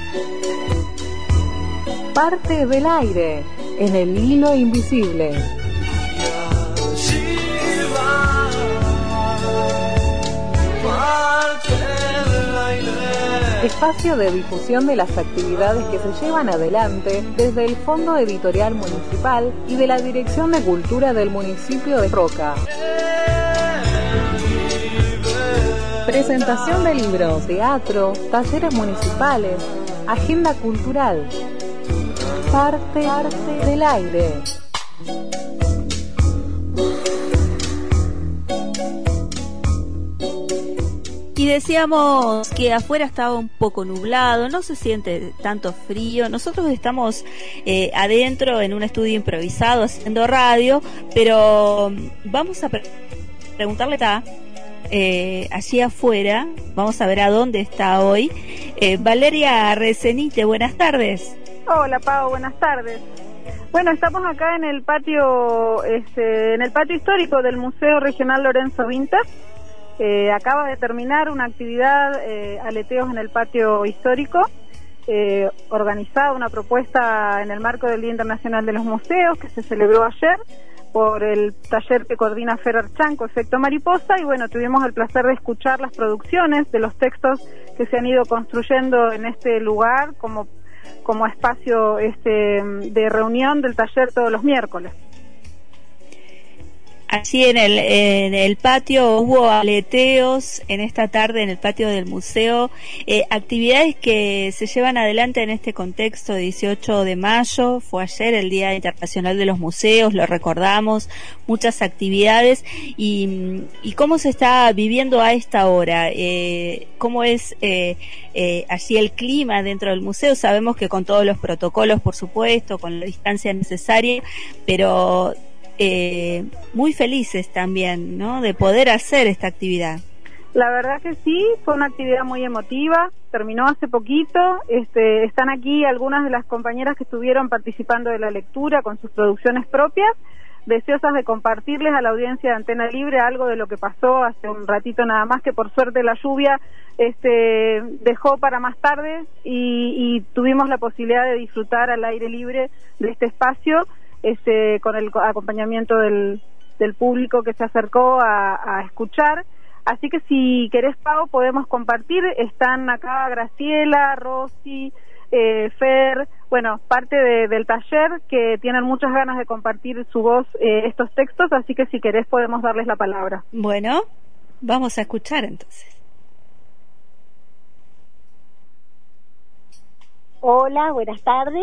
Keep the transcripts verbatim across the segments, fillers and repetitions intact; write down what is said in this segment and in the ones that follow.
Parte del aire, en el hilo invisible. Espacio de difusión de las actividades que se llevan adelante desde el Fondo Editorial Municipal y de la Dirección de Cultura del municipio de Roca. Presentación de libros, teatro, talleres municipales, agenda cultural. Parte, parte del aire. Y decíamos que afuera estaba un poco nublado, no se siente tanto frío. Nosotros estamos eh, adentro en un estudio improvisado haciendo radio, pero vamos a pre- preguntarle a eh, allí afuera, vamos a ver a dónde está hoy. Eh, Valeria Recenite, buenas tardes. Hola Pau, buenas tardes. Bueno, estamos acá en el patio, este, en el patio histórico del Museo Regional Lorenzo Vintas. Eh, acaba de terminar una actividad, eh, aleteos en el patio histórico, eh, organizada una propuesta en el marco del Día Internacional de los Museos, que se celebró ayer por el taller que coordina Fer Archanco, Efecto Mariposa, y bueno, tuvimos el placer de escuchar las producciones de los textos que se han ido construyendo en este lugar como, como espacio este, de reunión del taller todos los miércoles. Allí en el, en el patio hubo aleteos en esta tarde en el patio del museo, eh, actividades que se llevan adelante en este contexto. dieciocho de mayo, fue ayer el Día Internacional de los Museos, lo recordamos, muchas actividades. Y, y cómo se está viviendo a esta hora, eh, cómo es eh, eh, allí el clima dentro del museo. Sabemos que con todos los protocolos, por supuesto, con la distancia necesaria, pero Eh, muy felices también, ¿no?, de poder hacer esta actividad. La verdad que sí, fue una actividad muy emotiva, terminó hace poquito. Este, están aquí algunas de las compañeras que estuvieron participando de la lectura con sus producciones propias, deseosas de compartirles a la audiencia de Antena Libre algo de lo que pasó hace un ratito nada más, que por suerte la lluvia este, dejó para más tarde y, y tuvimos la posibilidad de disfrutar al aire libre de este espacio, Este, con el acompañamiento del, del público que se acercó a, a escuchar. Así que si querés, Pau, podemos compartir. Están acá Graciela, Rosy, eh, Fer, bueno, parte de, del taller, que tienen muchas ganas de compartir su voz, eh, estos textos, así que si querés podemos darles la palabra. Bueno, vamos a escuchar entonces. Hola, buenas tardes.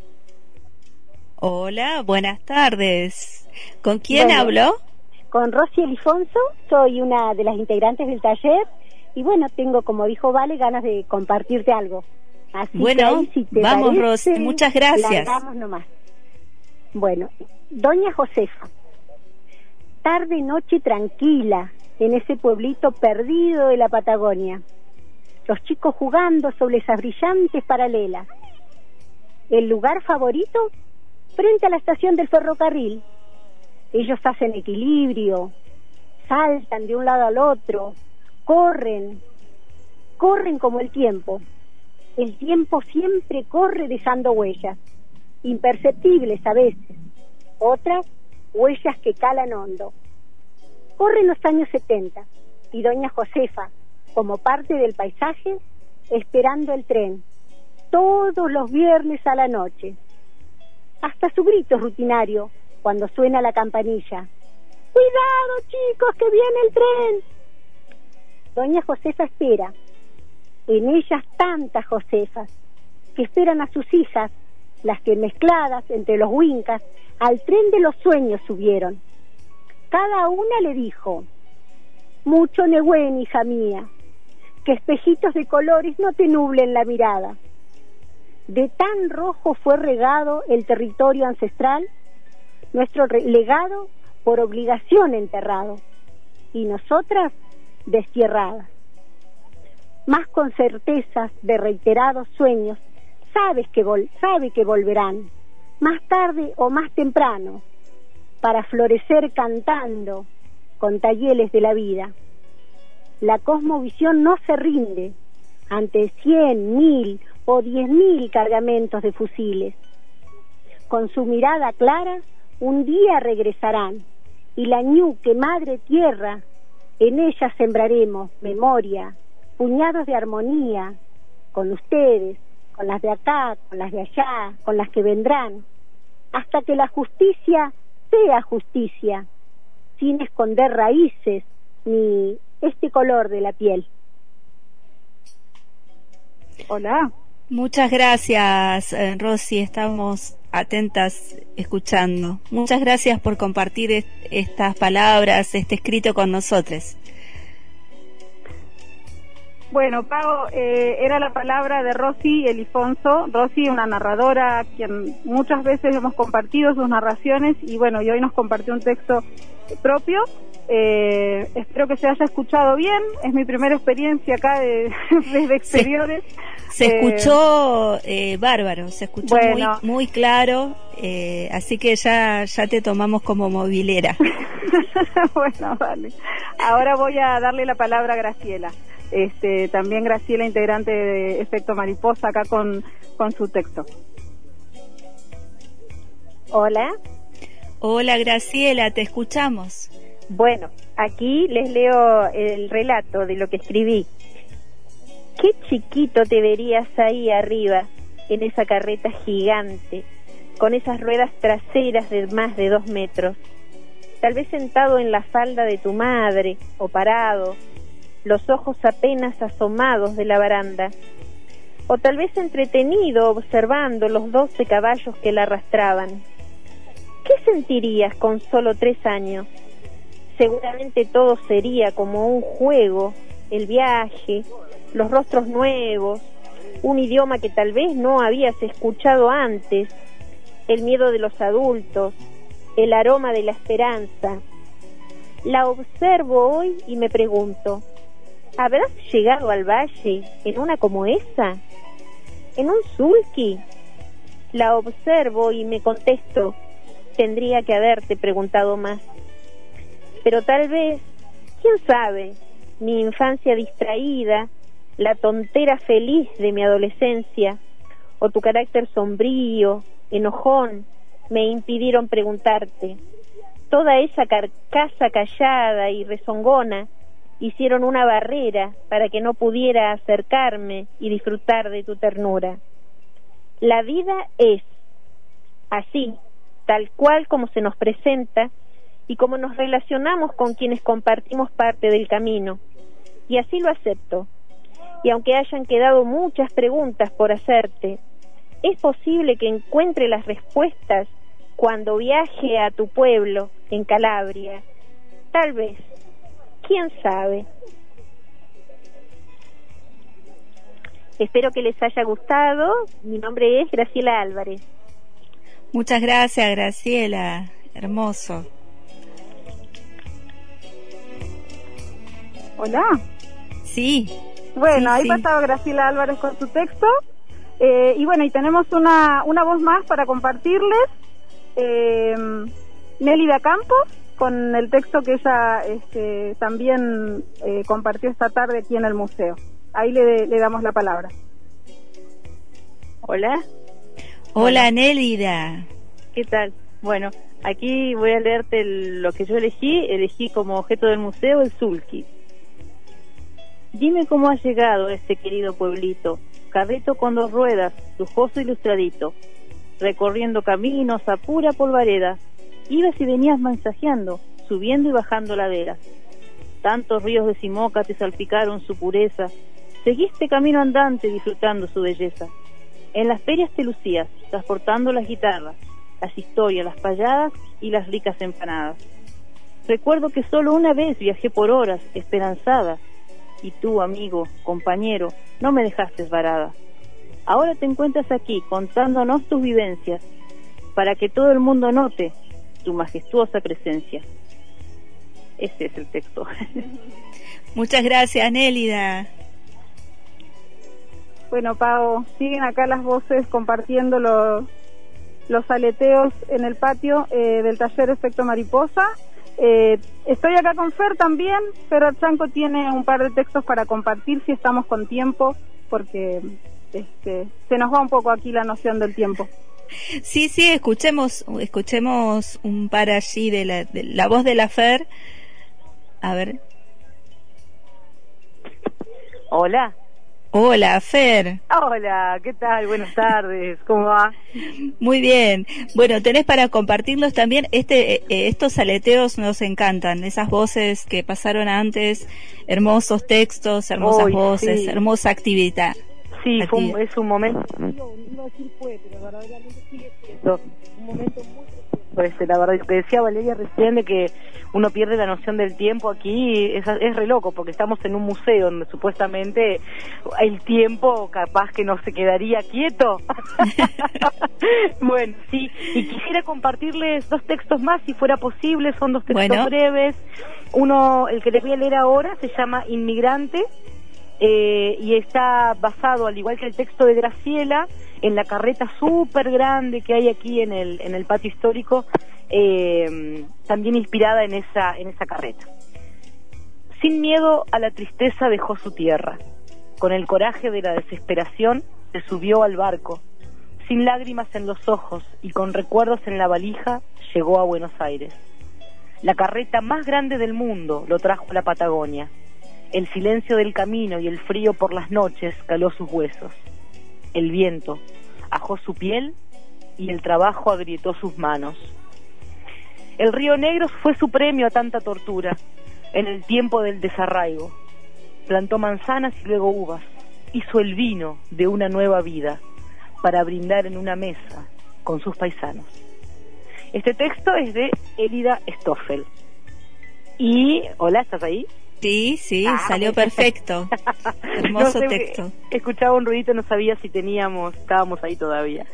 Hola, buenas tardes. ¿Con quién bueno, hablo? Con Rosy Elifonso, soy una de las integrantes del taller y bueno, tengo, como dijo Vale, ganas de compartirte algo. Así bueno, que ahí, si te vamos parece, Rosy, muchas gracias. Largamos nomás. Bueno, Doña Josefa, tarde noche tranquila en ese pueblito perdido de la Patagonia, los chicos jugando sobre esas brillantes paralelas. El lugar favorito, frente a la estación del ferrocarril. Ellos hacen equilibrio, saltan de un lado al otro, corren, corren como el tiempo. El tiempo siempre corre dejando huellas, imperceptibles a veces, otras huellas que calan hondo. Corren los años setenta y Doña Josefa, como parte del paisaje, esperando el tren, todos los viernes a la noche. Hasta su grito rutinario cuando suena la campanilla. ¡Cuidado, chicos, que viene el tren! Doña Josefa espera. En ellas tantas Josefas que esperan a sus hijas, las que mezcladas entre los huincas al tren de los sueños subieron. Cada una le dijo: mucho negüen, hija mía, que espejitos de colores no te nublen la mirada. De tan rojo fue regado el territorio ancestral, nuestro legado por obligación enterrado, y nosotras destierradas. Más con certezas de reiterados sueños, sabes que vol- sabe que volverán, más tarde o más temprano, para florecer cantando con talleres de la vida. La cosmovisión no se rinde ante cien, mil o diez mil cargamentos de fusiles. Con su mirada clara, un día regresarán, y la ñuque madre tierra, en ella sembraremos memoria, puñados de armonía, con ustedes, con las de acá, con las de allá, con las que vendrán, hasta que la justicia sea justicia, sin esconder raíces ni este color de la piel. Hola. Muchas gracias, eh, Rosy, estamos atentas escuchando. Muchas gracias por compartir est estas palabras, este escrito con nosotros. Bueno, Pau, eh, era la palabra de Rosy Elifonso. Rosy, una narradora a quien muchas veces hemos compartido sus narraciones y bueno, y hoy nos compartió un texto propio. Eh, espero que se haya escuchado bien. Es mi primera experiencia acá de, desde exteriores. Se, se eh, escuchó eh, bárbaro, se escuchó bueno. muy, muy claro, eh, así que ya, ya te tomamos como movilera. Bueno, vale. Ahora voy a darle la palabra a Graciela. Este, también Graciela, integrante de Efecto Mariposa, acá con, con su texto. Hola. Hola Graciela, te escuchamos. Bueno, aquí les leo el relato de lo que escribí. Qué chiquito te verías ahí arriba, en esa carreta gigante, con esas ruedas traseras de más de dos metros. Tal vez sentado en la falda de tu madre, o parado, los ojos apenas asomados de la baranda, o tal vez entretenido observando los doce caballos que la arrastraban. ¿Qué sentirías con solo tres años? Seguramente todo sería como un juego, el viaje, los rostros nuevos, un idioma que tal vez no habías escuchado antes, el miedo de los adultos, el aroma de la esperanza. La observo hoy y me pregunto, ¿habrás llegado al valle en una como esa? ¿En un sulky? La observo y me contesto, tendría que haberte preguntado más. Pero tal vez, quién sabe, mi infancia distraída, la tontera feliz de mi adolescencia, o tu carácter sombrío, enojón, me impidieron preguntarte. Toda esa carcasa callada y rezongona hicieron una barrera para que no pudiera acercarme y disfrutar de tu ternura. La vida es así, tal cual como se nos presenta y como nos relacionamos con quienes compartimos parte del camino, y así lo acepto. Y aunque hayan quedado muchas preguntas por hacerte, es posible que encuentre las respuestas cuando viaje a tu pueblo en Calabria. Tal vez, quién sabe. Espero que les haya gustado. Mi nombre es Graciela Álvarez. Muchas gracias, Graciela. Hermoso. Hola. Sí. Bueno, sí, ahí sí. pasaba Graciela Álvarez con su texto. Eh, y bueno, y tenemos una, una voz más para compartirles. Eh, Nélida Campos, con el texto que ella este, también eh, compartió esta tarde aquí en el museo. Ahí le, le damos la palabra. Hola. Hola, Bueno. Nélida. ¿Qué tal? Bueno, aquí voy a leerte el- lo que yo elegí. Elegí como objeto del museo el sulky. Dime cómo has llegado a este querido pueblito, carrito con dos ruedas, lujoso y lustradito, recorriendo caminos a pura polvareda, ibas y venías mensajeando, subiendo y bajando laderas. Tantos ríos de Simoca te salpicaron su pureza, seguiste camino andante disfrutando su belleza. En las ferias te lucías, transportando las guitarras, las historias, las payadas y las ricas empanadas. Recuerdo que solo una vez viajé por horas, esperanzada, y tú, amigo, compañero, no me dejaste varada. Ahora te encuentras aquí contándonos tus vivencias, para que todo el mundo note tu majestuosa presencia. Ese es el texto. Muchas gracias, Nélida. Bueno, Pau, siguen acá las voces compartiendo los, los aleteos en el patio eh, del taller Efecto Mariposa. Eh, estoy acá con Fer también. Fer Archanco tiene un par de textos para compartir si estamos con tiempo, porque este, se nos va un poco aquí la noción del tiempo. Sí, sí, escuchemos, escuchemos un par allí de la, de la voz de la Fer. A ver. Hola. Hola, Fer. Hola, ¿qué tal? Buenas tardes, ¿cómo va? Muy bien. Bueno, tenés para compartirnos también, este, eh, estos aleteos nos encantan, esas voces que pasaron antes, hermosos textos, hermosas Uy, voces, sí. hermosa actividad. Sí, fue un, es un momento, iba a decir fue, pero verdaderamente sigue siendo un momento muy precioso, la verdad, que decía Valeria recién de que uno pierde la noción del tiempo aquí, es, es re loco, porque estamos en un museo donde supuestamente el tiempo capaz que no se quedaría quieto. Bueno, sí, y quisiera compartirles dos textos más, si fuera posible, son dos textos bueno. breves. Uno, el que les voy a leer ahora, se llama Inmigrante, eh, y está basado, al igual que el texto de Graciela, en la carreta súper grande que hay aquí en el, en el patio histórico, eh, también inspirada en esa, en esa carreta. Sin miedo a la tristeza dejó su tierra, con el coraje de la desesperación se subió al barco, sin lágrimas en los ojos y con recuerdos en la valija llegó a Buenos Aires. La carreta más grande del mundo lo trajo a la Patagonia. El silencio del camino y el frío por las noches caló sus huesos. El viento ajó su piel y el trabajo agrietó sus manos. El río Negro fue su premio a tanta tortura en el tiempo del desarraigo. Plantó manzanas y luego uvas. Hizo el vino de una nueva vida para brindar en una mesa con sus paisanos. Este texto es de Elida Stoffel. Y, hola, ¿estás ahí? Sí, sí, ah, salió perfecto. Hermoso no sé, texto. Escuchaba un ruidito, no sabía si teníamos, estábamos ahí todavía.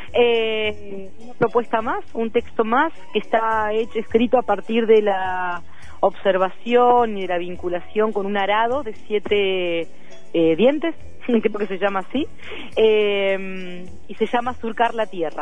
Eh, una propuesta más, un texto más que está hecho, escrito a partir de la observación y de la vinculación con un arado de siete eh, dientes, creo que se llama así, eh, y se llama Surcar la Tierra.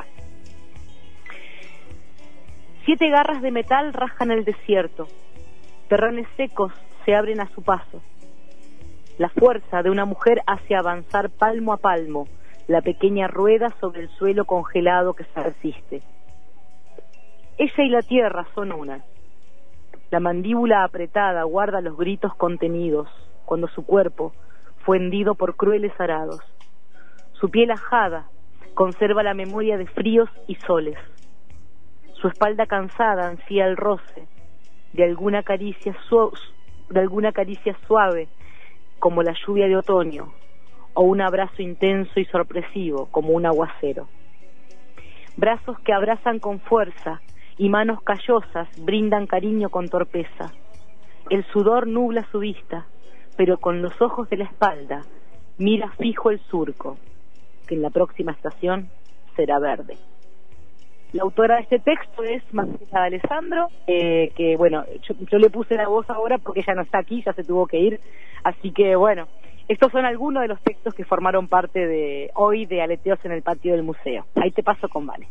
Siete garras de metal rasgan el desierto, terrones secos se abren a su paso. La fuerza de una mujer hace avanzar palmo a palmo la pequeña rueda sobre el suelo congelado que se resiste. Ella y la tierra son una. La mandíbula apretada guarda los gritos contenidos cuando su cuerpo fue hendido por crueles arados. Su piel ajada conserva la memoria de fríos y soles. Su espalda cansada ansía el roce de alguna caricia su- de alguna caricia suave como la lluvia de otoño, o un abrazo intenso y sorpresivo como un aguacero. Brazos que abrazan con fuerza y manos callosas brindan cariño con torpeza. El sudor nubla su vista, pero con los ojos de la espalda mira fijo el surco, que en la próxima estación será verde. La autora de este texto es Marcela Alessandro, eh, que bueno, yo, yo le puse la voz ahora porque ella no está aquí, ya se tuvo que ir, así que bueno, estos son algunos de los textos que formaron parte de hoy de Aleteos en el Patio del Museo. Ahí te paso con Vale.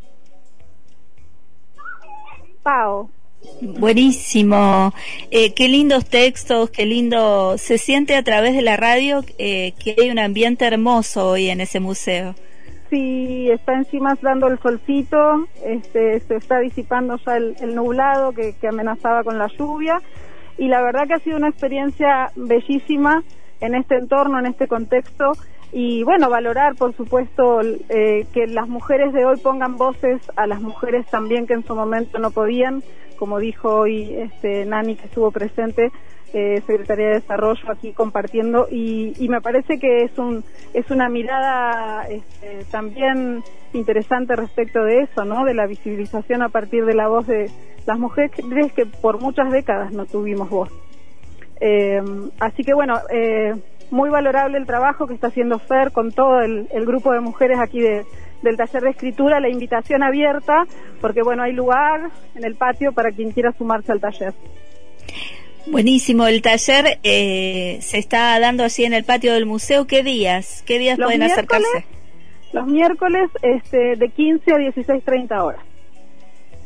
Pau. Buenísimo, eh, qué lindos textos, qué lindo, se siente a través de la radio eh, que hay un ambiente hermoso hoy en ese museo. Sí, está encima dando el solcito, este, se está disipando ya el, el nublado que, que amenazaba con la lluvia, y la verdad que ha sido una experiencia bellísima en este entorno, en este contexto, y bueno, valorar por supuesto eh, que las mujeres de hoy pongan voces a las mujeres también que en su momento no podían, como dijo hoy este, Nani, que estuvo presente, eh, Secretaría de Desarrollo, aquí compartiendo, y, y me parece que es un es una mirada este, también interesante respecto de eso, ¿no? De la visibilización a partir de la voz de las mujeres que por muchas décadas no tuvimos voz. Eh, así que bueno, eh, muy valorable el trabajo que está haciendo Fer con todo el, el grupo de mujeres aquí de, del taller de escritura, la invitación abierta, porque bueno, hay lugar en el patio para quien quiera sumarse al taller. Buenísimo, el taller eh, se está dando así en el patio del museo. ¿Qué días? ¿Qué días los pueden acercarse? Los miércoles este, de quince a dieciséis treinta horas.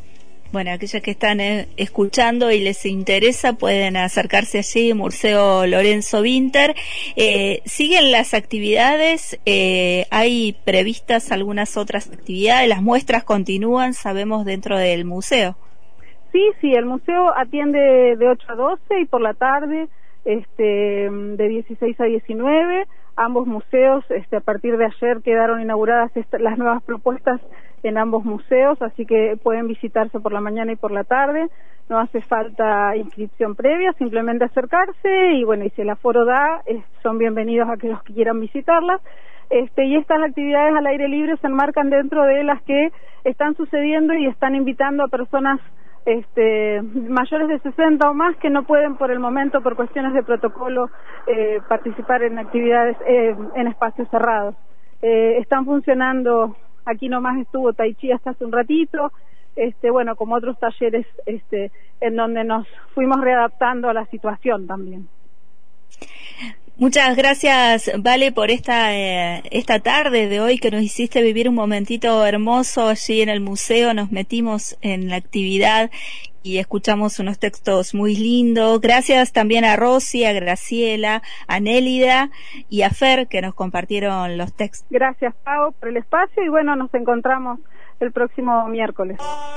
Bueno, aquellos que están eh, escuchando y les interesa pueden acercarse allí, Museo Lorenzo Winter. Eh, ¿Siguen las actividades? Eh, ¿Hay previstas algunas otras actividades? ¿Las muestras continúan, sabemos, dentro del museo? Sí, sí, el museo atiende de ocho a doce y por la tarde este, de dieciséis a diecinueve. Ambos museos, este, a partir de ayer quedaron inauguradas esta, las nuevas propuestas en ambos museos, así que pueden visitarse por la mañana y por la tarde. No hace falta inscripción previa, simplemente acercarse y bueno, y si el aforo da, eh, son bienvenidos a aquellos que quieran visitarlas. Este, y estas actividades al aire libre se enmarcan dentro de las que están sucediendo y están invitando a personas este, mayores de sesenta o más que no pueden por el momento, por cuestiones de protocolo, eh, participar en actividades eh, en espacios cerrados. Eh, están funcionando, aquí nomás estuvo Tai Chi hasta hace un ratito, este, bueno, como otros talleres este, en donde nos fuimos readaptando a la situación también. Muchas gracias, Vale, por esta eh, esta tarde de hoy que nos hiciste vivir un momentito hermoso allí en el museo. Nos metimos en la actividad y escuchamos unos textos muy lindos. Gracias también a Rosy, a Graciela, a Nélida y a Fer que nos compartieron los textos. Gracias, Pau, por el espacio y bueno, nos encontramos el próximo miércoles.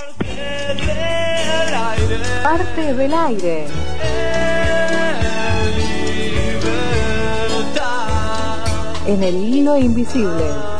Parte del aire. En el hilo invisible.